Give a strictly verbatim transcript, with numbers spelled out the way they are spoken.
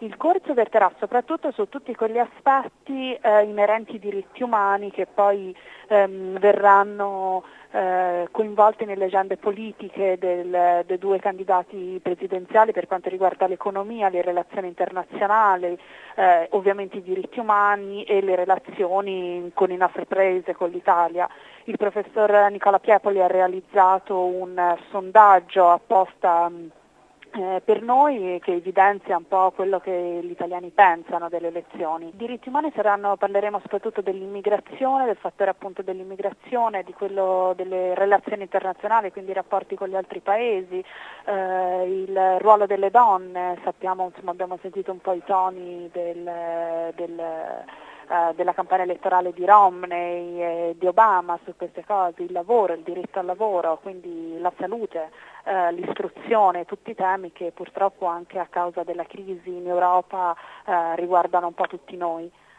Il corso verterà soprattutto su tutti quegli aspetti eh, inerenti ai diritti umani che poi ehm, verranno eh, coinvolti nelle agende politiche del, dei due candidati presidenziali per quanto riguarda l'economia, le relazioni internazionali, eh, ovviamente i diritti umani e le relazioni con i nostri paesi, con l'Italia. Il professor Nicola Piepoli ha realizzato un eh, sondaggio apposta mh, Eh, per noi che evidenzia un po' quello che gli italiani pensano delle elezioni. I diritti umani saranno, parleremo soprattutto dell'immigrazione, del fattore appunto dell'immigrazione, di quello delle relazioni internazionali, quindi i rapporti con gli altri paesi, eh, il ruolo delle donne, sappiamo, insomma, abbiamo sentito un po' i toni del, del Uh, della campagna elettorale di Romney e di Obama su queste cose, il lavoro, il diritto al lavoro, quindi la salute, uh, l'istruzione, tutti i temi che purtroppo anche a causa della crisi in Europa uh, riguardano un po' tutti noi.